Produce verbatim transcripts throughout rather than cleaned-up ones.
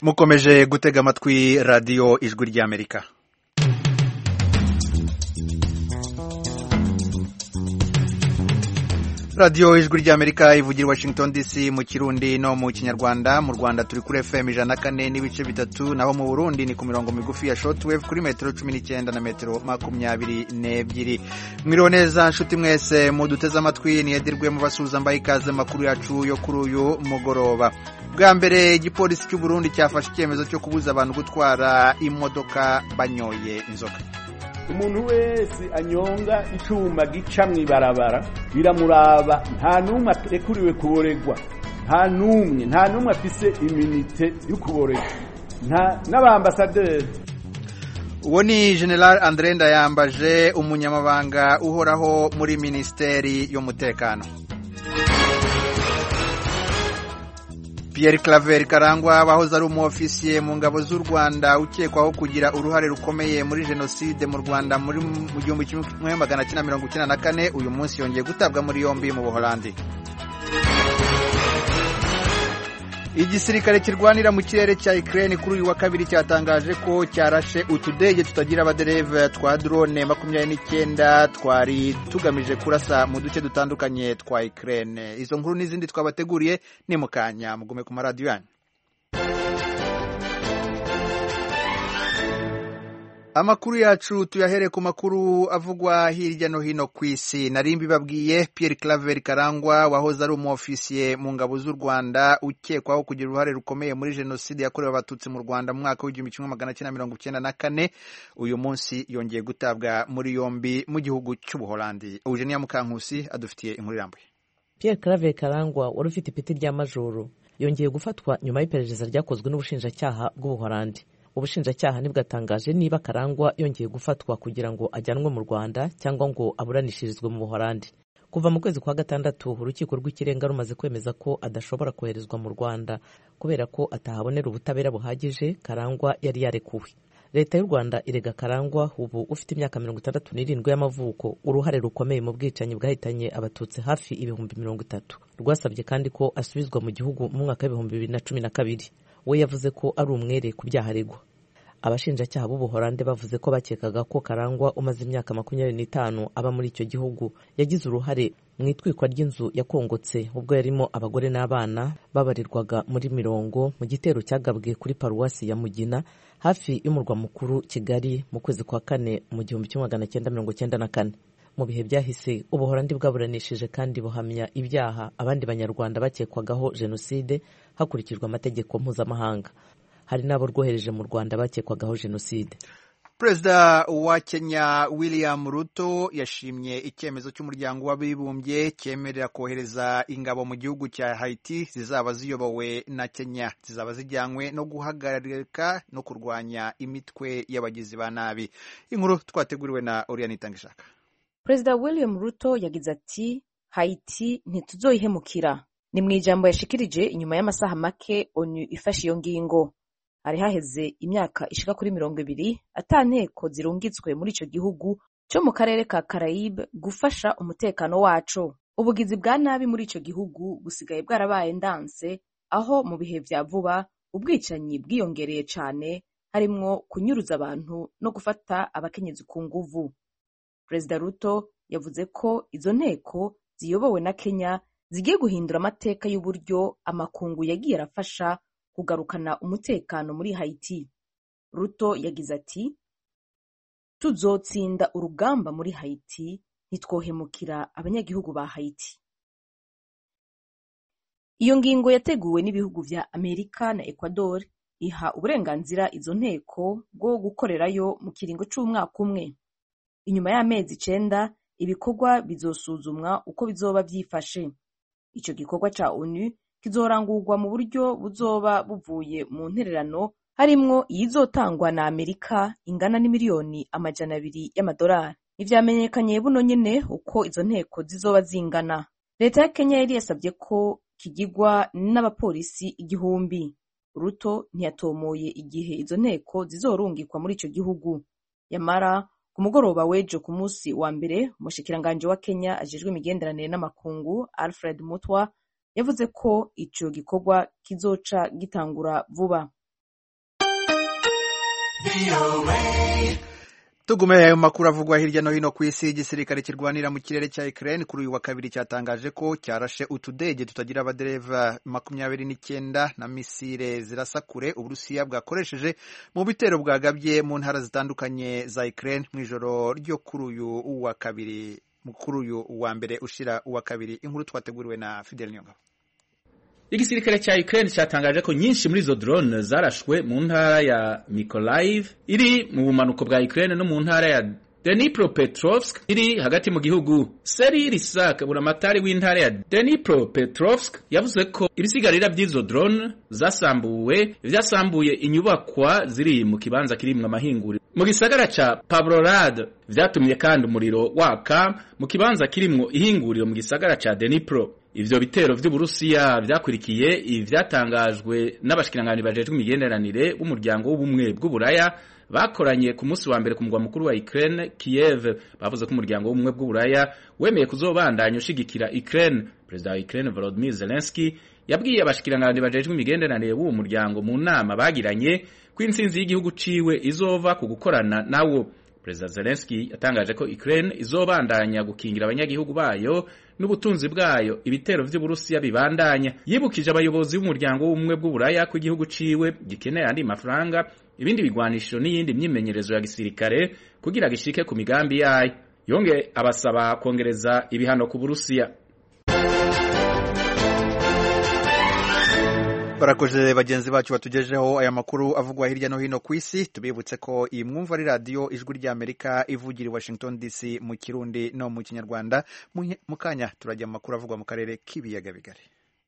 mukomeje gutega amatwi radiyo ijwi ry'Amerika. radiyo ijwi ry'Amerika ivugira Washington D C mu Kirundi no mu Kinyarwanda. Mu Rwanda turi kuri F M ijana na kane n'ibice bitatu, naho mu Burundi ni ku mirongo migufi ya shortwave kuri metero cumi n'icyenda na metero makumyabiri n'ebyiri. Mwiriwe neza nshuti mwese muduteze amatwi, niyedirwe mu basuza mbaye ikaze makuru yacu yo kuri uyu mugoroba. Bwa mbere igipolisi cy'u Burundi cyafashe icyemezo cyo kubuza abantu gutwara imodoka banyoye inzoga. Umuntu wese anyonga icuma gica mwibarabara biramuraba, nta numwe arekuriwe kuboregwa, nta numwe nta numwe afise immunite yo kuboregwa, nta n'abambasaderi. Uwo ni General André Ndayambaje, umunyamabanga uhoraho muri Ministeri y'Umutekano. Pierre Claver Karangwa wahoze ari umufisiye mu ngabo z'u Rwanda ukekwaho kugira uruhare rukomeye muri jenoside mu Rwanda muri mu gihumbi kimwe magana cyenda mirongo icyenda na kane, uyu munsi yongeye gutabwa muri yombi mu Buholandi. Igisirikare kirwanira mu kirere cya Ukraine kuri uyu wa kabiri cyatangaje ko cyarashe utudege tutagira abadereva twa drone makumyabiri n'icyenda twari tugamije kurasa mu duce dutandukanye twa Ukraine. Izo nkuru n'izindi twabateguriye ni mukanya, mugume ku maradiyo yanyu. Amakuru yacu tuyahere ku makuru avugwa hirya no hino ku isi. Narimbi babwiye Pierre Claver Karangwa wahoze ari umufisiye mu ngabo z'u Rwanda ukekwaho kugira uruhare rukomeye muri jenoside yakorewe abatutsi mu Rwanda mu mwaka w'igihumbi kimwe magana cyenda mirongo icyenda na kane, uyu munsi yongeye gutabwa muri yombi mu gihugu cy'u Buholandi. Eugenia Mukankusi adufitiye inkuru irambuye. Pierre Claver Karangwa wari ufite ipeti rya majoro yongeye gufatwa nyuma y'iperereza ryakozwe n'ubushinjacyaha bw'u Buholandi. Ubushinjacyaha nibwatangaje niba Karangwa yongeye gufatwa kugira ngo ajyanwe mu Rwanda cyangwa ngo aburanishirizwe mu Buholandi. Kuva mu kwezi kwa gatandatu urukiko rw'ikirenga rumaze kwemeza ko adashobora koherezwa mu Rwanda kubera ko atahabonera ubutabera buhagije. Karangwa yari yarekuwe. Leta y'u Rwanda irega Karangwa ubu ufite imyaka mirongo itandatu n'irindwi y'amavuko uruhare rukomeye mu bwicanyi bwahitanye abatutsi hafi ibihumbi mirongo itatu. Rwasabye kandi ko asubizwa mu gihugu mu mwaka w'ibihumbi bibiri na cumi na kabiri. We yavuze ko ari umwere ku byaha aregwa. Abashinjacyaha b'u Buholandi bavuze ko bakekaga ko Karangwa umaze imyaka makumyabiri n'itanu aba muri icyo gihugu yagize uruhare mu itwikwa ry'inzu yakongotse ubwo yarimo abagore n'abana babarirwaga muri mirongo mu gitero cyagabwe kuri paruwasi ya Mugina hafi y'umurwa mukuru Kigali mu kwezi kwa kane mu gihumbi kimwe magana cyenda mirongo cyenda na kane. Mu bihe byahise u Buholandi bwaburanishije kandi buhamya ibyaha abandi banyarwanda bakekwagaho jenoside hakurikijwe amategeko mpuzamahanga. Hari nabo rwohereje mu Rwanda bakekwagaho jenoside. Perezida wa Kenya William Ruto yashimye icyemezo cy'umuryango w'abibumbye cyemerera kohereza ingabo mu gihugu cya Haiti zizaba ziyobowe na Kenya, zizaba zijyanywe no guhagarika no kurwanya imitwe y'abagizi ba nabi. Inkuru twateguriwe na Oriane Itangishaka. Perezida William Ruto yagize ati Haiti ntituzoyihemukira. Ni mu ijambo yashikirije inyuma y'amasaha make ONU ifashe iyo ngingo. Hari haheze imyaka ishika kuri mirongo ibiri atanteko zirungitswe muri ico gihugu cyo mu karere ka Caraïbe gufasha umutekano waco. Ubugizi bwa nabi muri ico gihugu busigaye bwarabaye ndanse, aho mu bihe vya vuba ubwicanyi bwiyongereye cane, harimwo kunyuruza abantu no gufata abakenyezi ku nguvu. Perezida Ruto yavuze ko izo nteko ziyobowe na Kenya zigiye guhindura amateka y'uburyo amakungu yagiye arafasha kugarukana umutekano muri Haiti. Ruto yagize ati tuzotsinda urugamba muri Haiti, ntitwohemukira abanyagihugu ba Haiti. Iyo ngingo yateguwe n'ibihugu vya Amerika na Ecuador iha uburenganzira izo nteko bwo gukorerayo mu kiringo c'umwaka umwe. Inyuma y'amezi icenda ibikorwa bizosuzumwa uko bizoba vyifashe. Ico gikorwa ca ONU kizorangurwa mu buryo buzoba buvuye mu ntererano harimwo iyizotangwa na Amerika ingana n'imiliyoni amajana abiri y'amadolari. Ivyamenyekanye buno nyene uko izo nteko zizoba zingana. Leta ya Kenya yari yasabye ko kigigwa n'abapolisi igihumbi. Ruto ntiyatomoye igihe izo nteko zizorungikwa muri ico gihugu. Yamara ku mugoroba w'ejo ku munsi wa mbere umushikiranganje wa Kenya ajejwe imigenderanire n'amakungu Alfred Mutwa yavuze ko ico gikorwa kizoca gitangura vuba. Tugume ayo makuru avugwa hirya no hino ku isi. Igisirikare kirwanira mu kirere cya Ukraine kuri uyu wa kabiri cyatangaje ko cyarashe utudege tutagira abadereva makumyabiri n'icyenda na misile zirasa kure Uburusiya bwakoresheje mu bitero bwagabye mu ntara zitandukanye za Ukraine mu ijoro ryo kuri uyu wa kabiri mukuru uyu wa mbere ushira uwa kabiri. Inkuru twateguriwe na Fidel Nyonga. Igisirikare cha Ukraine cyatangaje ko nyinshi muri zo drone zarashwe mu ntara ya Mykolaiv iri mu bumanuko bwa Ukraine no mu ntara ya Dnipropetrovsk iri hagati mu gihugu. Seri Risak buramatari w'intara ya Dnipropetrovsk yavuze ko ibisigarira by'izo drone zasambuwe vyasambuye inyubakwa ziri mu kibanza kirimwe amahinguriro mu gisagara ca Pavlograd, vyatumye kandi umuriro waka mu kibanza kirimwo ihinguriro mu gisagara ca Dnipro. Ivyo bitero vy'Uburusiya vyakurikiye ivyatangajwe n'abashikiranganje bajejwe imigenderanire b'umuryango w'ubumwe bw'Uburaya bakoranye ku munsi wa mbere ku mugwa mukuru wa Ukraine Kiev. Bavuze ko umuryango w'ubumwe bw'Uburaya wemeye kuzobandanya ushigikira Ukraine. President wa Ukraine Volodymyr Zelensky yabwiye abashikiranganje bajejwe imigenderanire b'uwo muryango mu nama bagiranye ko intsinzi y'igihugu ciwe izova ku gukorana nawo. President Zelensky yatangaje ko Ukraine izobandanya gukingira abanyagihugu bayo n'ubutunzi bwayo ibitero vy'Uburusiya bibandanya. Yibukije abayobozi b'umuryango w'ubumwe bw'Uburaya ko igihugu ciwe gikeneye andi mafaranga, ibindi bigwanisho n'iyindi myimenyerezo ya gisirikare kugira gishike ku migambi yayo. Yonge abasaba kongereza ibihano ku Burusiya. Barakoze bagenzi bacu batugejeho aya makuru avugwa hirya no hino ku isi. Tubibutse ko iyi mwumva ari radio Ijwi rya Amerika ivugira i Washington D C mu Kirundi no mu Kinyarwanda. Mu kanya turajya mu makuru avugwa mu karere k'ibiyaga bigari.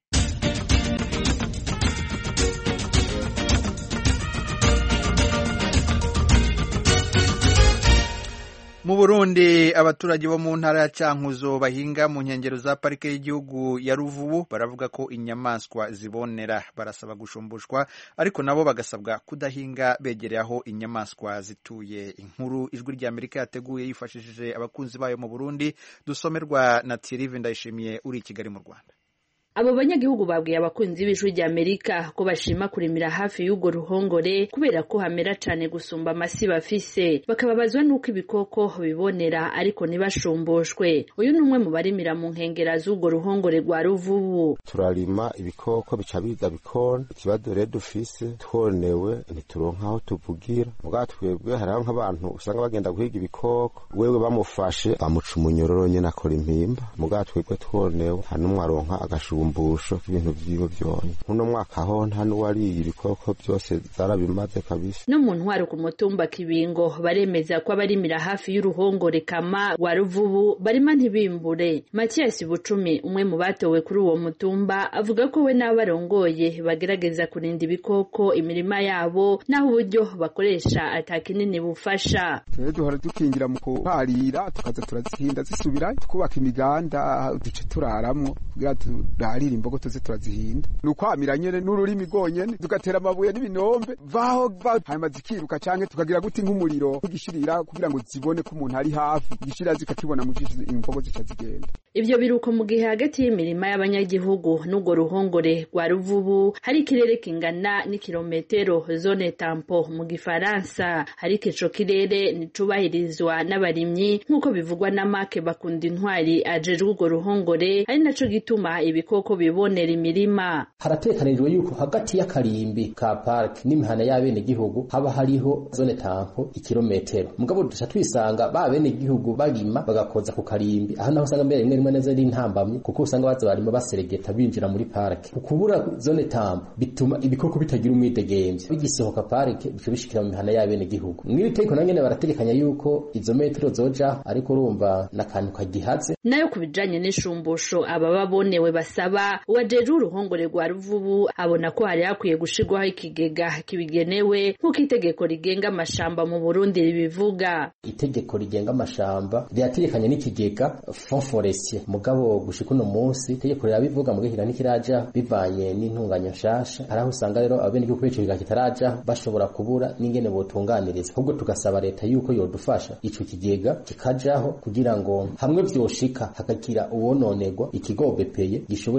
Mu Burundi abaturage bo mu ntara ya Cankuzo bahinga mu nkengero za parike y'igihugu ya Ruvubu baravuga ko inyamaswa zibonera. Barasaba gushumbushwa ariko nabo bagasabwa kudahinga begereye aho inyamaswa zituye. Inkuru Ijwi rya Amerika yateguye yifashishije abakunzi bayo mu Burundi, dusomerwa na Thierry Ndayishimiye uri i Kigali mu Rwanda. Abo banyagihugu babwiye abakunzi b'Ijwi rya Amerika ko bashima kurimira hafi y'ugo ruhongore kubera ko hamera cane gusumba amasi bafise. Bakababazwa nuko ibikoko bibonera ariko ntibashumbushwe. Uyu numwe mu barimira mu nkengera z'ugo ruhongore rwa Ruvubu. Turarima ibikoko bica biza bikona, ikibazo rero dufise twonewe ntituronka aho tuvugira. Muga twebwe haraho nk'abantu usanga bagenda guhiga ibikoko, wewe bamufashe bamuca umunyororo nyene akora impimba. Muga twebwe twonewe hanumwe aronka agashu mbusho ibintu vyiwe vyonye. Uno mwaka ho nta nuwariye ibikoko byose zarabimaze kabisa. No mu ntwaro ku mutumba Kibingo baremeza ko abarimira hafi y'uruhongore kama wa Ruvubu barima ntibimbure. Mathias Bucumi umwe mu batowe kuri uwo mutumba avuga ko we n'abarongoye bagerageza kurinda ibikoko imirima yabo naho uburyo bakoresha atakinini bufasha. Twe duhora dukingira mu kuharira tukaza turazihinda zisubira twubaka imiganda duce turaramwo kugira arira imbogo tuzi turazihinda. Nukwamira nyene n'ururimi gonyene tugatera amabuye n'ibinombe vaho hanyuma zikiruka canke tukagira guti nk'umuriro kugishirira kugira ngo zibone ko umuntu ari hafi gishira zikakibona mu jisho imbogo zica zigenda. Ivyo biruko mu gihe hagati y'imirima y'abanyagihugu n'ugo ruhongore rwa Ruvubu hari ikirere kingana n'ikirometero zone tampo mu Gifaransa. Hari ico kirere nicubahirizwa n'abarimyi nk'uko bivugwa na Make Bakunda Intwari ajejwe ugo ruhongore, ari naco gituma ibikoko bibonera imirima. Haratekanijwe yuko hagati y'akarimbi ka park n'imihana y'abene gihugu haba hariho zone tampo ikirometero. Mugabo duca twisanga ba bene gihugu barima bagakoza ku karimbi, aho naho usanga mbere rimwe neza ari intambamye kuko usanga baza barimo baseregeta binjira muri park. Ukubura zone tampo bituma ibikoko bitagira umwidegemvye, bigisohoka park bice bishikira mu mihana y'abene gihugu. Mwiri teko nangene barategekanya yuko izo metero zoja, ariko urumva nakantu kagihaze. Nayo kubijanye n'ishumbusho aba babonewe basaba uwajeje uruhongore rwa Ruvubu abona ko hari hakwiye gushirwaho ikigega kibigenewe nk'uko itegeko rigenga amashamba mu Burundi ribivuga. Itegeko rigenga amashamba ryategekanye n'ikigega Fonds Forestier, mugabo gushika uno munsi itegeko rirabivuga mu gihe nikiraja bivanye n'intunganyo nshasha. Haraho usanga rero abene gihugu ico kigega kitaraja bashobora kubura n'ingene botunganiriza. Ahubwo tugasaba leta yuko yodufasha ico kigega kikajaho kugira ngo hamwe vyoshika hakakira uwononegwa ikigo B P gishobore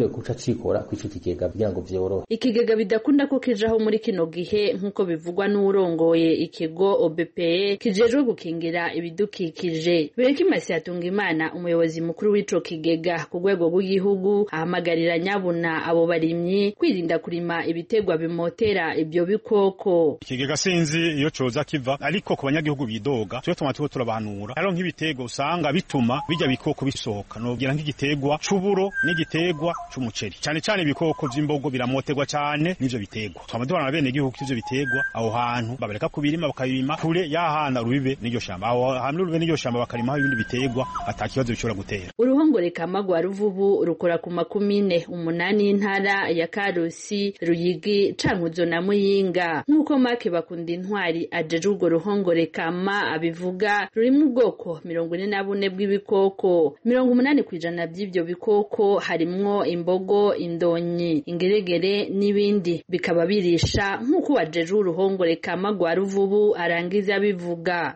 gishobore guca cikora kw'ico kigega kugira ngo vyorohe. Ikigega bidakunda ko kijaho muri kino gihe nk'uko bivugwa n'urongoye ikigo O B P E kijejwe gukingira ibidukikije. Berekimasi Hatungimana umuyobozi mukuru w'ico kigega ku rwego rw'igihugu ahamagarira nyabuna abo barimyi kwirinda kurima ibitegwa bimotera ibyo bikoko. Ikigega sinzi iyo coza kiva ariko ku banyagihugu bidoga tyo tuma tuko turabanura aro nk'ibitego usanga bituma bijya bikoko bisohoka nogira nk'igitegwa c'uburo n'igitegwa c'umuceri cyane cyane ibikoko vy'imbogo biramoterwa cyane n'ivyo bitegwa twama duhana bene igihugu ivyo bitegwa aho hantu babareka kubirima bakabirima kure yahana rubibe n'iryo shamba aho hamwe rubibe n'iryo shamba bakarima ibindi bitegwa atakibazo bishobora gutera. Uruhongore Kamagwa Ruvubu rukora ku makumine umunani intara ya Karusi Ruyigi Cankuzo na Muyinga nk'uko Make Bakunda Intwari ajeje urwo ruhongore Kama abivuga ruri mu bwoko mirongo ine na bune bw'ibikoko mirongo umunani kwijana by'ivyo bikoko harimwo imbogo indonyi ingeregere n'ibindi bikaba birisha nk'uko wajeje uruhongore Kamagwa Ruvubu arangiza bivuga.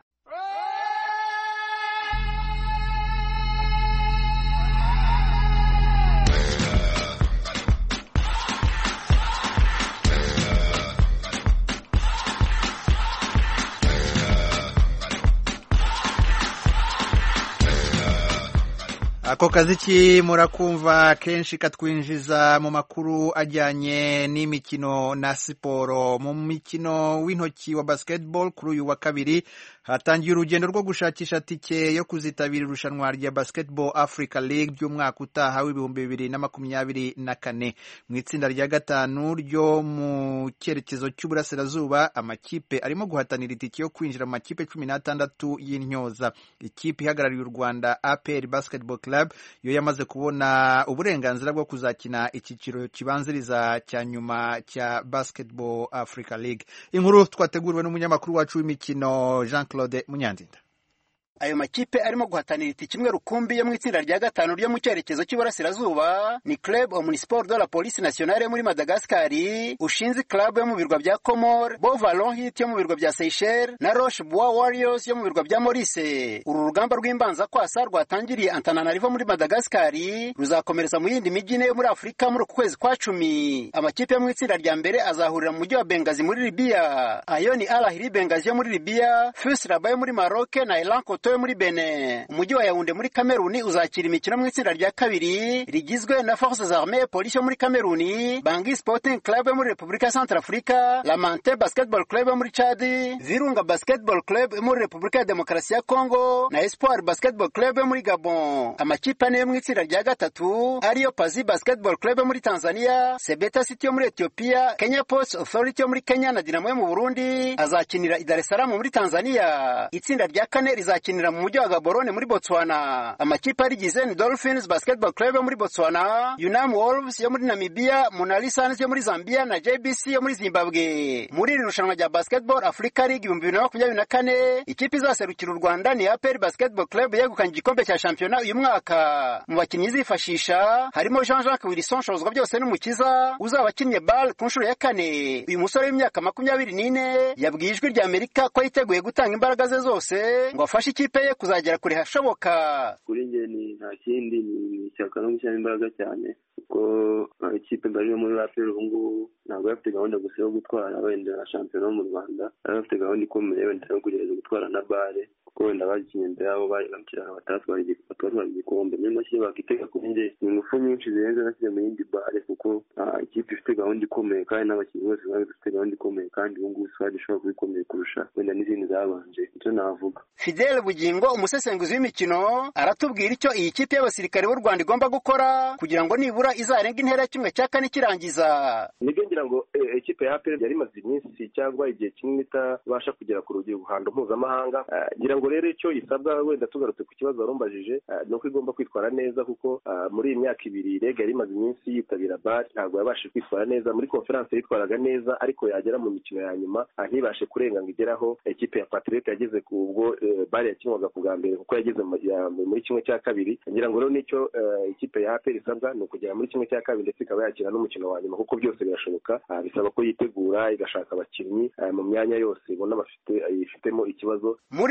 Ako kaziki murakumva kenshi katwinjiza mu makuru ajyanye n'imikino na siporo. Mu mikino w'intoki wa basketball kuri uyu wa kabiri hatangiye urugendo rwo gushakisha tike yo kuzitabira irushanwa rya Basketball Africa League ry'umwaka utaha w'ibihumbi bibiri na makumyabiri na kane. Mu itsinda rya gatanu ryo mu cyerekezo cy'uburasirazuba amakipe arimo guhatanira itike yo kwinjira mu makipe cumi n'atandatu y'intyoza. Ikipe ihagarariye u Rwanda A P R Basketball Club yo yamaze kubona uburenganzira bwo kuzakina icyiciro kibanziriza cya nyuma cya Basketball Africa League. Inkuru twateguriwe n'umunyamakuru wacu w'imikino Jean Claude Munyandinda. Ayo makipe arimo guhatanira itike imwe rukumbi yo mu itsinda rya gatanu ryo mu cyerekezo cy'uburasirazuba ni Club Omnisport de la Police Nationale muri Madagascar, Ushinzi Club yo mu birwa bya Comore, Bovalon Hit yo mu birwa bya Seychelles na Roche Bois Warriors yo mu birwa bya Maurice. Uru rugamba rw'imbanza kwasa rwatangiriye Antananarivo muri Madagascar ruzakomereza mu yindi mijyi yo muri Afrika muri kwezi kwa cumi. Amakipe yo mu itsinda rya mbere azahurira mu mujyi wa Benghazi muri Libya. Ayo ni Al Ahly Benghazi yo muri Libya, F U S Rabat yo muri Maroc na Elan Koto yo muri Benin. Umujyi wa Yaounde muri Kameruni uzakira imikino mu itsinda rya kabiri rigizwe na Forces Armées Police yo muri Kameruni, Bangui Sporting Club yo muri Republika Centrafrica, Lamante Basketball Club yo muri Chad, Virunga Basketball Club yo muri Republika ya Demokarasi ya Congo na Espoir Basketball Club yo muri Gabon. Amakipe ane yo mu itsinda rya gatatu ariyo Pazi Basketball Club yo muri Tanzania, Sebeta City yo muri Ethiopia, Kenya Ports Authority yo muri Kenya na Dinamo yo mu Burundi azakinira i Dar es Salaam muri Tanzania. Itsinda rya kane rizakinira mu mujyi wa Gaborone muri Botswana. Amakipe arigize ni Dolphins Basketball Club yo muri Botswana, Unam Wolves yo muri Namibia, Monali Suns yo muri Zambia na J B C yo muri Zimbabwe. Muri iri rushanwa rya Basketball Africa League ibihumbi bibiri na makumyabiri na kane ikipe izaserukira u Rwanda ni A P R Basketball Club yegukanye igikombe cya shampiyona uyu mwaka. Mu bakinnyi zifashisha harimo Jean-Jacques Wilson Shozwa byose n'umukiza uzaba akinnye ball ku nshuro ya kane. Uyu musore w'imyaka makumyabiri n'ine yabwiye ijwi rya Amerika ko yiteguye gutanga imbaraga ze zose ngo afashe ikipe ye kuzagera kure hashoboka. Kuri nge ni nta kindi ni ishyaka no gushyira imbaraga cyane kuko ikipe mbariyo muri A P R ubu ngubu ntabwo bafite gahunda gusa yo gutwara wenda na shampiyona mu Rwanda, bafite gahunda ikomeye wenda yo kugerageza gutwara na bare kuko wenda bagikinye imbere yabo bari bakira batatwara igikombe. Niyo mashyi bakitega kuri nge ni ingufu nyinshi zirenze nashyize mu yindi bare kuko ikipe ifite gahunda ikomeye kandi n'abakinnyi bose bafite gahunda ikomeye kandi ubu ngubu swadi ishobora kuba ikomeye kurusha wenda n'izindi zabanje. Icyo navuga. Fidel Bugingo umusesenguzi w'imikino aratubwira icyo iyi kipe y'abasirikare b'u Rwanda igomba gukora kugira ngo nibura izarenga intera kimwe cya kane kirangiza. Nibyo ngira ngo ikipe ya A P R yari imaze iminsi cyangwa igihe kinini itabasha kugera ku ruhando mpuzamahanga. Ngira ngo rero icyo isabwa wenda tugarutse ku kibazo warumbajije ni uko igomba kwitwara neza kuko muri iyi myaka ibiri rega yari imaze iminsi yitabira bar ntabwo yabashije kwitwara neza. Muri conference yitwaraga neza ariko yagera mu mikino ya nyuma ntibashe kurenga ngo igeraho. Ikipe ya Patriot yageze ku ubwo bari yakinwaga ku bwa mbere kuko yageze muri kimwe cya kabiri. Ngira ngo rero nicyo ikipe ya A P R isabwa ni ukugera muri kimwe cya kabiri ndetse ikaba yakina n'umukino wa nyuma kuko byose birashoboka. Bisaba ko yitegura igashaka abakinnyi mu myanya yose ibona bafite ifitemo ikibazo. Muri irushanwa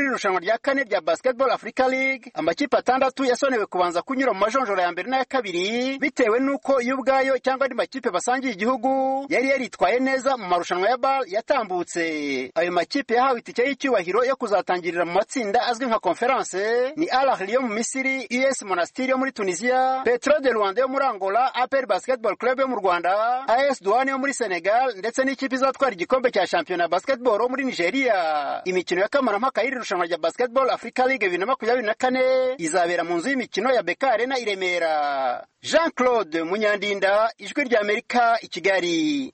rya kane rya Basketball Africa League amakipe atandatu yasonewe kubanza kunyura mu majonjora ya mbere n'aya kabiri bitewe nuko iyo ubwayo cyangwa andi makipe basangiye igihugu yari yaritwaye neza mu marushanwa ya B A L yatambutse. Ayo makipe yahawe itike y'icyubahiro yo kuzatangirira mu matsinda azwi nka conference ni Al Ahly yo mu Misiri, U S Monastir yo muri Tunisia, Petro de Luanda yo muri Angola, A P R Basketball Club yo mu Rwanda, A S Douane yo muri Senegal ndetse n'ikipe izatwara igikombe cya shampiyona ya basketball yo muri Nigeria. Imikino ya kamarampaka y'iri rushanwa rya Basketball Africa League bibiri na makumyabiri na kane izabera mu nzu y'imikino ya B K Arena i Remera. Jean Claude Munyandinda, Ijwi rya Amerika, i Kigali.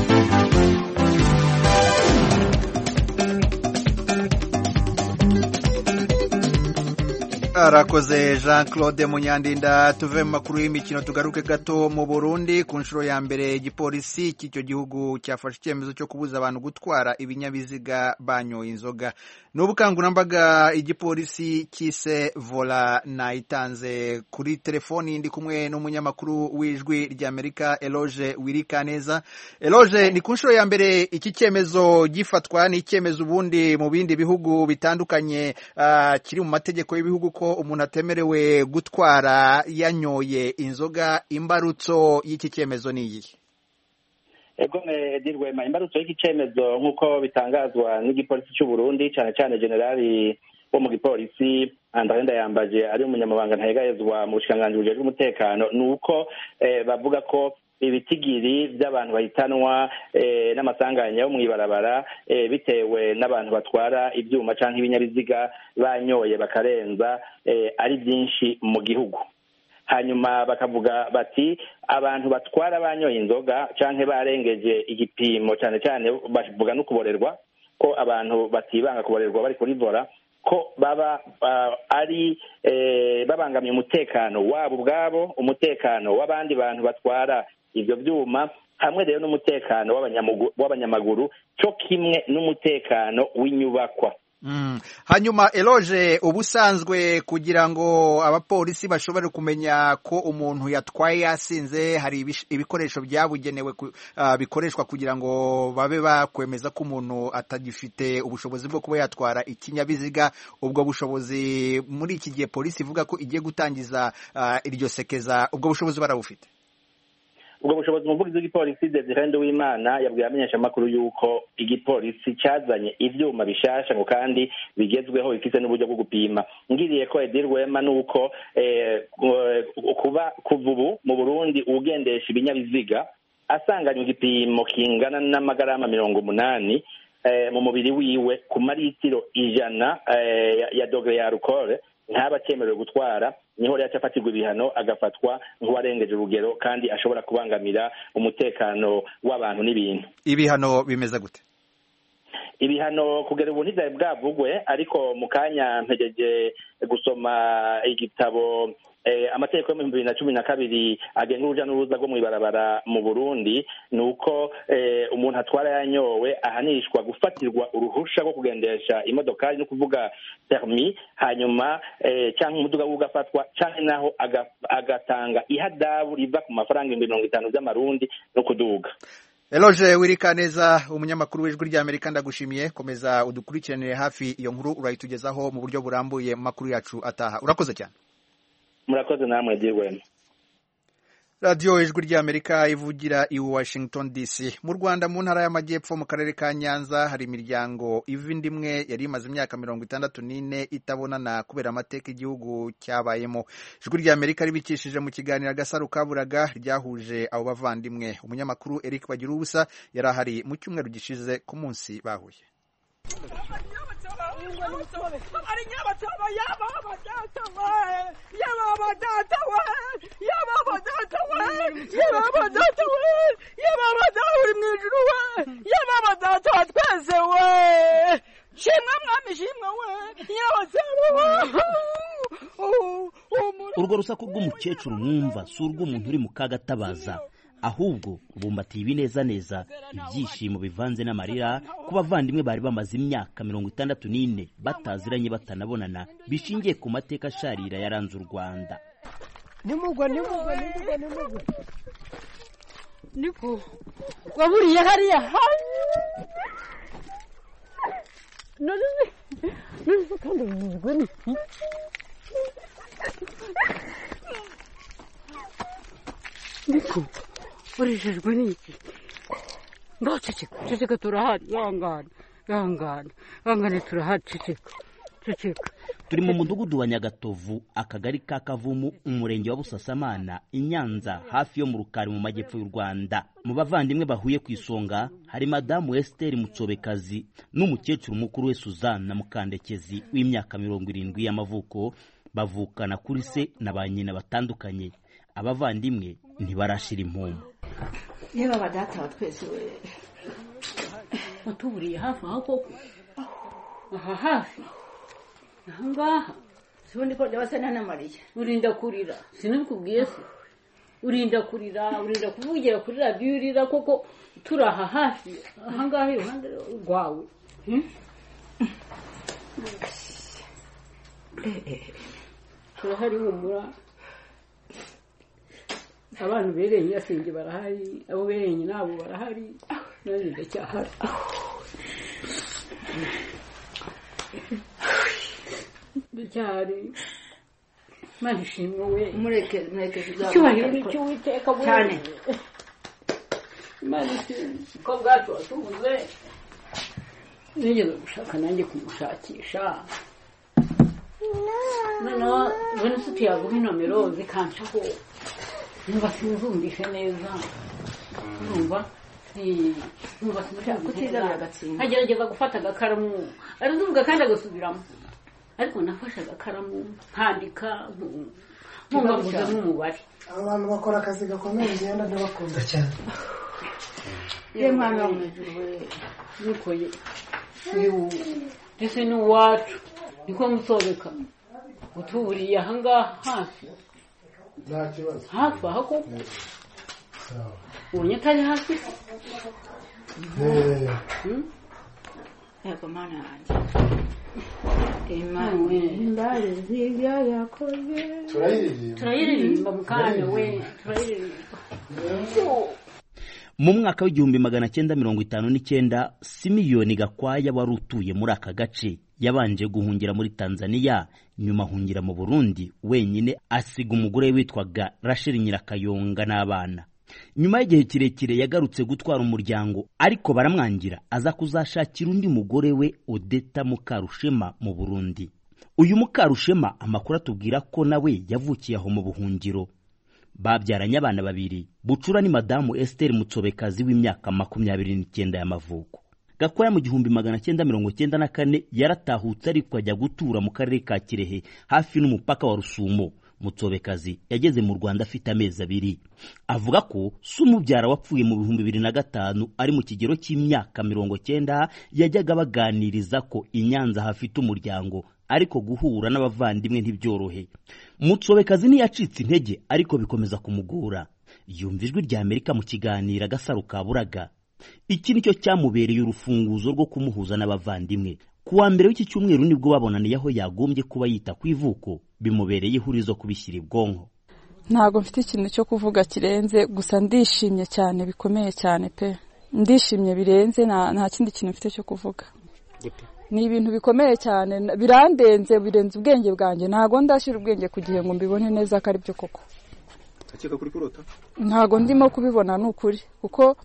Arakoze Jean Claude Munyandinda. Tuve mu makuru y'imikino tugaruke gato mu Burundi. Ku nshuro ya mbere igipolisi cy'icyo gihugu cyafashe icyemezo cyo kubuza abantu gutwara ibinyabiziga banyoye inzoga. N'ubukangurambaga igipolisi cyise Vola na itanze kuri telefoni ndi kumwe n'umunyamakuru w'Ijwi rya Amerika Eloge Wirikaneza. Eloge, ni ku nshuro ya mbere iki cyemezo gifatwa, ni icyemezo ubundi mu bindi bihugu bitandukanye uh, kiri mu mategeko y'ibihugu ko umuntu atemerewe gutwara yanyoye inzoga. Imbarutso y'iki cyemezo ni iyi? Ego me dirwema imbarutso y'iki cyemezo nk'uko bitangazwa n'igipolisi cy'u Burundi cyane cyane generali wo mu gipolisi André Ndayambaje ari umunyamabanga ntayegayezwa mu bushikiranganji bujejwe umutekano nuko eh, bavuga ko ibitigiri by'abantu bahitanwa eh, n'amasanganya yo mwibarabara eh, bitewe n'abantu batwara ibyuma canke ibinyabiziga banyoye bakarenza eh, ari byinshi mu gihugu. Hanyuma bakavuga bati abantu batwara banyoye inzoga canke barengeje igipimo cyane cyane bavuga no kuborerwa ko abantu batibanga kuborerwa bari kuri vola ko baba uh, ari eh, babangamiye umutekano wabo ubwabo, umutekano w'abandi bantu batwara ivyo byuma, hamwe rero n'umutekano w'abanyamaguru cyo kimwe n'umutekano w'inyubakwa. Mm. Hanyuma Eloge, ubusanzwe kugira ngo abapolisi bashobore kumenya ko umuntu yatwaye yasinze hari ibikoresho byabugenewe uh, bikoreshwa kugira ngo babe bakwemeza ko umuntu atagifite ubushobozi bwo kuba yatwara ikinyabiziga. Ubwo bushobozi muri iki gihe polisi ivuga ko igiye gutangiza uh, iryo sekeza, ubwo bushobozi barabufite? Ubwo bushobozi umuvugizi w'igipolisi Desire Nduwimana yabwiye abamenyeshamakuru yuko igipolisi cyazanye ivyuma bishasha ngo kandi bigezweho bifite n'uburyo bwo gupima. Ngiriye ko Edirwema nuko eh, kuba kuva ubu mu Burundi ugendesha ibinyabiziga asanganywe igipimo kingana n'amagarama mirongo umunani eh, mu mubiri wiwe ku maritiro ijana eh, ya dogere ya alcool ntaba cyemerewe gutwara, niho rero cyafatirwa ibihano agafatwa nk'uwarengeje urugero kandi ashobora kubangamira umutekano w'abantu n'ibintu. Ibihano bimeze gute? Ibihano kugera ubu ntibyari bwavugwe, ariko mu kanya mpejeje gusoma igitabo eh, amategeko yo mu bibiri na cumi na kabiri agenga uruja n'uruza rwo mw'ibarabara mu Burundi, nuko eh, umuntu atwara yanyowe ahanishwa gufatirwa uruhusha rwo kugendesha imodokari no kuvuga permis, hanyuma eh, cyangwa umuduga ugafatwa cyangwa naho agatanga ihadabu riva ku mafaranga mirongo itanu by'amarundi no kuduga. Eloge Wirikaneza, umunyamakuru w'Ijwi rya Amerika, ndagushimiye. Komeza udukurikiranire hafi iyo nkuru urayitugezaho mu buryo burambuye mu makuru yacu ataha. Urakoze cyane. Murakoze namwe Dirwema. Radio Ijwi rya Amerika ivugira i Washington D C. Mu Rwanda mu ntara y'Amajyepfo mu karere ka Nyanza hari imiryango ivindi imwe yari imaze imyaka mirongo itandatu n'ine itabonana kubera amateka igihugu cyabayemo. Ijwi rya Amerika ribikishije mu kiganiro Agasaro Kaburaga ryahuje abo bavandimwe. Umunyamakuru Eric Bagirubusa yari ahari mu cyumweru gishize ku munsi bahuye. Urwo rusaku rw'umukecuru mwumva si urw'umuntu uri mu kaga atabaza, ahubwo bumbatiye ibineza neza ibyishimo bivanze n'amarira ku bavandimwe bari bamaze imyaka mirongo itandatu n'ine bataziranye batanabonana, bishingiye ku mateka sharira yaranze u Rwanda. Nimugwa nimugwa nimugwa nimugwa niko waburiye hariya none kandi umugore ni niko urishejwe n'iki ngo ceceka ceceka turahari yangana yangana yangana turahari ceceka ceceka. turi mu mudugudu wa Nyagatovu akagari ka Kavumu umurenge wa Busasamana i Nyanza hafi yo mu Rukari mu majyepfo y'u Rwanda. Mu bavandimwe bahuye ku isonga hari madamu Esther Mutsobekazi n'umukecuru mukuru we Suzanne Mukandekezi w'imyaka mirongo irindwi y'amavuko, bavukana kuri se na ba nyina batandukanye. Abavandimwe ntibarashira impumu. Niba badata wa twese we watuburiye hafi aho koko aha hafi ahangaha sibundi ko ndabasana na Mariya urinda kurira sinabikubwiye se urinda kurira urinda kuvugira kuri radio urira koko turaha hafi ahangaha iruhande rwawe turahari humura abantu bereye yasinge barahari abo bereye nabo barahari nari ndacyahari Bicyari manishimwe we mureke mureke cyubahiro n'icyo witeka cyane manishimwe ko bwacu watumuze nigeze gushaka nanjye kumushakisha noneho bene se tuyaguha inomero zikancaho numva sinzumvishe neza numva numva kutizabira agatsinda agerageza gufata agakaramu arazuvuga kandi agasubiramo ariko nafashe agakaramu nkandika nkumva mvuze n'umubare. Abantu bakora akazi gakomeye ngenda ndabakunda cyane. Ye mwana w'umujuru we nikoye uyu ndetse n'uwacu niko musobeka utuburiye ahangaha hafi nta kibazo hafi aho koko ubonye atari hafi yego mana yanjye Imana ndare zibya yakoze turayiririmba mukanya we turayiririmba. Mu mwaka w'igihumbi magana cyenda mirongo itanu n'icyenda Simiyoni Gakwaya wari utuye muri aka gace yabanje guhungira muri Tanzania nyuma ahungira mu Burundi wenyine asiga umugore witwaga Rachel Nyirakayonga n'abana. Nyuma y'igihe kirekire yagarutse gutwara umuryango ariko baramwangira aza kuzashakira undi mugore we Odeta Mukarushema mu Burundi. Uyu Mukarushema amakuru atubwira ko nawe yavukiye aho mu buhungiro. Babyaranye abana babiri, Bucura ni madamu Esther Mutsobekazi w'imyaka makumyabiri n'icyenda y'amavuko. Gakwaya mu gihumbi magana cyenda mirongo cyenda na kane yaratahutse ariko ajya gutura mu karere ka Kirehe hafi n'umupaka wa Rusumo. Mutsobekazi yageze mu Rwanda afite amezi abiri. Avuga ko sumubyara wapfuye mu bihumbi bibiri na gatanu ari mu kigero cy'imyaka mirongo cyenda yajyaga baganiriza ko i Nyanza hafite umuryango ariko guhura n'abavandimwe ntibyorohe. Mutsobekazi ntiyacitse intege ariko bikomeza kumugora. Yumva ijwi rya Amerika mu kiganiro Agasaro ka Buraga. Iki nicyo cyamubereye urufunguzo rwo kumuhuza n'abavandimwe. Kuwa mbere w'iki cyumweru nibwo babonaniye aho yagombye kuba yita ku ivuko, bimubereye ihurizo kubishyira ibwonko. Ntago mfite ikintu cyo kuvuga kirenze, gusa ndishimye cyane bikomeye cyane pe. Ndishimye birenze, nta nta kindi kintu mfite cyo kuvuga. Ni ibintu bikomeye cyane birandenze birenze ubwenge bwanjye. Ntago ndashira ubwenge ku gihe ngo mbibone neza ko ari byo koko. Akeka kuri kurota? Ntago ndimo kubibona n'ukuri kuko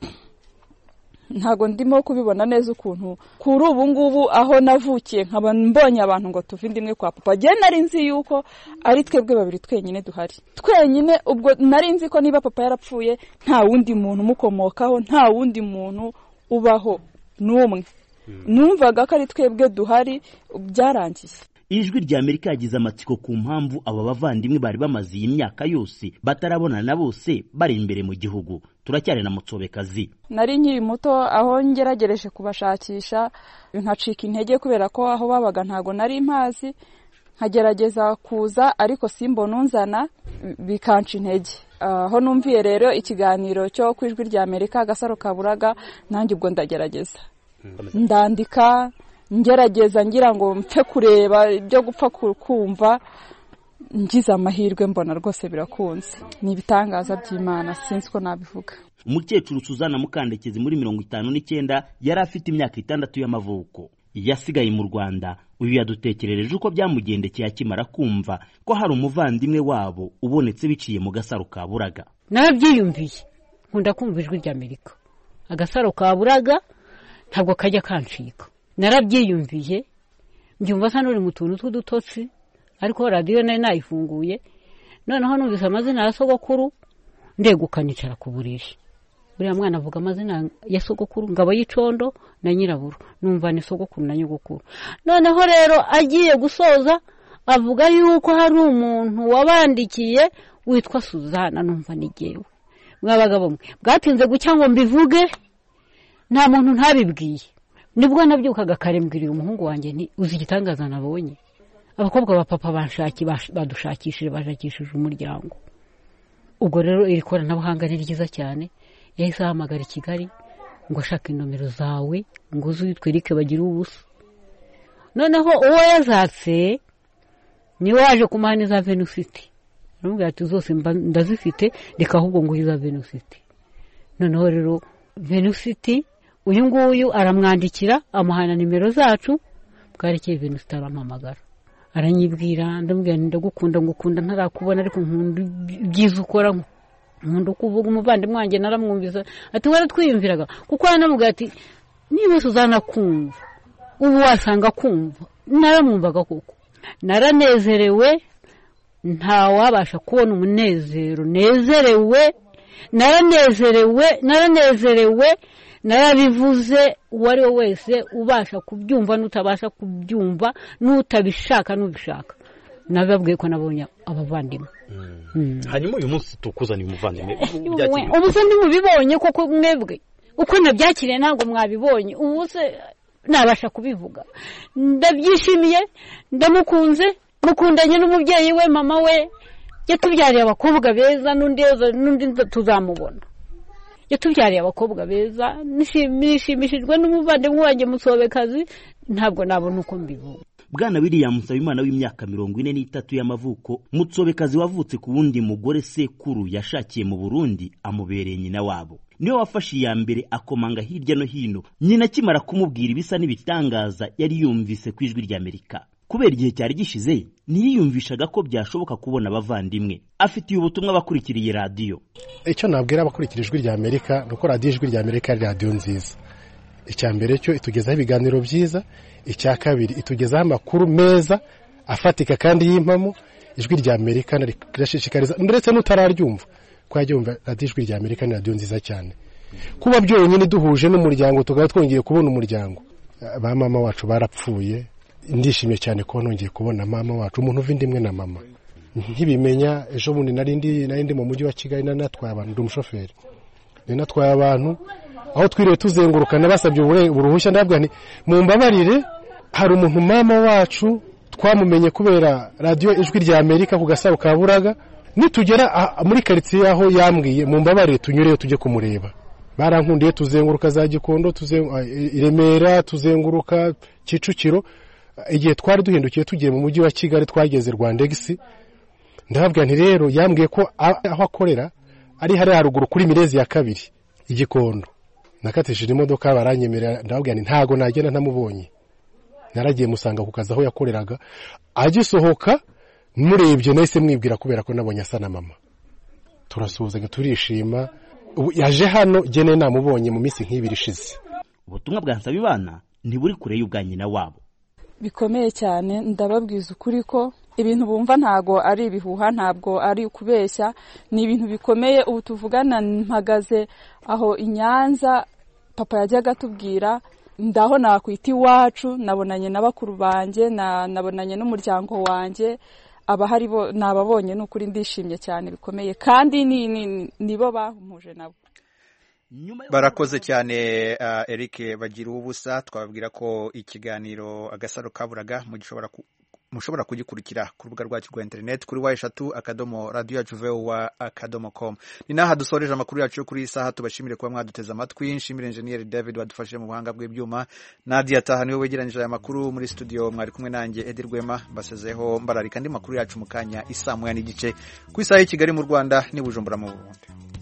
ntago ndimo kubibona neza ukuntu kuri ubu ngubu aho navukiye nkaba mbonye abantu ngo tuve indimwe kwa papa. Je nari nzi yuko ari twebwe babiri twenyine duhari. Twenyine ubwo nari nzi ko niba papa yarapfuye nta wundi muntu mukomokaho, nta wundi muntu ubaho n'umwe. Numvaga ko ari twebwe duhari byarangiye. Ijwi rya Amerika yagize amatsiko ku mpamvu aba bavandimwe bari bamaze iyi myaka yose batarabonana na bose bari imbere mu gihugu. Turacyari na Mutsobekazi. Nari nkiri muto aho ngeragereje kubashakisha nkacika intege kubera ko aho babaga ntago nari mpazi, nkagerageza kuza ariko simbona unzana bikanca intege. Aho numviye rero ikiganiro cyo kwijwi rya Amerika Agasaro ka Buraga, nanjye ubwo ndagerageza ndandika ngerageza ngira ngo mpfe kureba ibyo gupfa kumva. Ngize amahirwe mbona rwose birakunze. Ni ibitangaza by'Imana, sinzi ko nabivuga. Umukecuru Suzanne Mukandekezi muri mirongo itanu n'icyenda yari afite imyaka itandatu y'amavuko. Yasigaye mu Rwanda uyu yadutekerereje uko byamugendekeye akimara kumva ko hari umuvandimwe wabo ubonetse biciye mu gasaro ka Buraga. Narabyiyumviye nkunda kumva ijwi ry'Amerika, agasaro ka Buraga ntabwo kajya kancika. Narabyiyumviye mbyumva sa nuri mu tuntu tw'udutotsi, ariko radio nayo nayifunguye, noneho numvise amazina ya sogokuru ndegukanicara ku buriri. Buriya mwana avuga amazina ya sogokuru Ngabo y'Icondo na Nyiraburu, numva ni sogokuru na nyogokuru. Noneho rero agiye gusoza avuga yuko hari umuntu wabandikiye witwa Suzana, numva ni jewe. Mwabagabo mwe bwatinze gucya ngo mbivuge, nta muntu ntabibwiye. Nibwo nabyukaga kare mbwirira umuhungu wanjye ni uzi igitangaza nabonye. Abakobwa ba papa banshaki badushakishije bashakishije umuryango. Ubwo rero iri koranabuhanga ni ryiza cyane. Yahise ahamagara i Kigali ngo ashaka inomero zawe ngo uzitwereke bagira ubusa. Noneho uwo yazatse ni waje kumana za Venusiti. Namubwira ati zose ndazifite, reka ahubwo ngo iza Venusiti. Noneho rero Venusiti uyu nguyu aramwandikira amuhana nimero zacu, bwarekeye Venusiti arampamagara. Aranyibwira ndamubwira ndagukunda ngukunda ntarakubona ariko nkunda byiza ukora nko nkunda kuvuga umuvandimwe wanjye naramwumvisa ati waratwiyumviraga kuko yanamubwira ati niba Suzana kumva ubu wasanga kumva. Naramwumvaga koko naranezerewe, nta wabasha kubona umunezero nezerewe, naranezerewe naranezerewe narabivuze. Uwari we wese ubasha kubyumva n'utabasha kubyumva, n'utabishaka n'ubishaka, nababwiye ko nabonye abavandimwe. Hanyuma uyu munsi tukuzaniye umuvandimwe, ubu se ndimubibonye koko mwebwe uko nabyakiriye ntabwo mwabibonye. Ubu se nabasha kubivuga, ndabyishimiye, ndamukunze, mukundanye n'umubyeyi we mama we yatubyariye abakobwa beza, n'undi n'undi tuzamubona. Yatubyariye abakobwa beza, nishimishijwe n'umuvandimwe wanjye Musobekazi, ntabwo nabona uko mbivuga. Bwana William Nsabimana w'imyaka mirongo ine n'itatu y'amavuko, Mutsobekazi wavutse ku wundi mugore sekuru yashakiye mu Burundi amubereye nyina wabo. Niwe wafashe iya mbere akomanga hirya no hino, nyina akimara kumubwira ibisa n'ibitangaza yari yumvise ku ijwi ry'Amerika. Kubera igihe cyari gishize ntiyiyumvishaga ko byashoboka kubona abavandimwe. Afitiye ubutumwa bakurikiriye radio. Icyo nabwira abakurikira ijwi ry'Amerika nuko radio ijwi ry'Amerika ari radio nziza. Icya mbere cyo itugezaho ibiganiro byiza, icya kabiri itugezaho amakuru meza afatika kandi y'impamo. Ijwi ry'Amerika narishishikariza ndetse n'utararyumva ko yajyumva radio ijwi ry'Amerika ni radio nziza cyane. Kuba byonyine duhuje n'umuryango tukaba twongeye kubona umuryango. Ba mama wacu barapfuye, ndishimye cyane ko nongeye kubona mama wacu, umuntu uva indimwe na mama. Nkibimenya ejo bundi narindi narindi mu mujyi wa Kigali nanatwaye abantu, ndi umushoferi. Ninatwaye abantu aho twiriwe tuzengurukana basabye uruhushya, ndabwa nti mumbabarire hari umuntu mama wacu twamumenye kubera radio ijwi ry'Amerika ku gasaro ka Buraga, nitugera muri quartier aho yambwiye mumbabarire tunyureyo tujye kumureba. Barankundiye tuzenguruka za Gikondo, tuzenguruka Remera, tuzenguruka Kicukiro. Igihe twari duhindukiye tugiye mu mujyi wa Kigali twageze Rwandexi, ndababwira nti rero yambwiye ko aho akorera ari hari haruguru kuri Mirezi ya kabiri Igikondo. Nakatishije imodoka baranyemerera, ndababwira nti ntago nagenda ntamubonye. Naragiye musanga ku kazi aho yakoreraga, agisohoka murebye nahise mwibwira kubera ko nabonye asa na mama. Turasuhuzanya turishima. Yaje hano gene namubonye mu minsi nk'ibiri ishize. Ubutumwa bwa Nsabimana ntiburi kure y'ubwa nyina wabo. Bikomeye cyane, ndababwiza ukuri ko ibintu bumva ntago ari ibihuha, ntabwo ari ukubeshya, ni ibintu bikomeye. Ubu tuvugana mpagaze aho Inyanza, papa yajyaga tubwira ndaho nakwita iwacu, nabonanye n'abakuru banjye, nabonanye n'umuryango wanjye, abahari bo nababonye n'ukuri ndishimye cyane bikomeye, kandi nibo bahumuje nabo. Barakoze cyane uh, Eric bagira ubusa. Twababwira ko ikiganiro agasaro kaburaga mugishobora mushobora kugikurikira ku rubuga rwacu rwa internet kuri wa eshatu akadomo radio yacu voa akadomo com. Ni naha dusoreje amakuru yacu kuri isaha. Tubashimire kuba mwaduteza amatwi. Nshimire engineer David wadufashije mu buhanga bw'ibyuma. Nadia Taha niwe wegeranyije aya makuru muri studio. Mwari kumwe nanjye Edi Rwema, mbasezeho mbararika andi makuru yacu mukanya isa moya n'igice ku isaha y'Kigali mu Rwanda ni Bujumbura mu Burundi.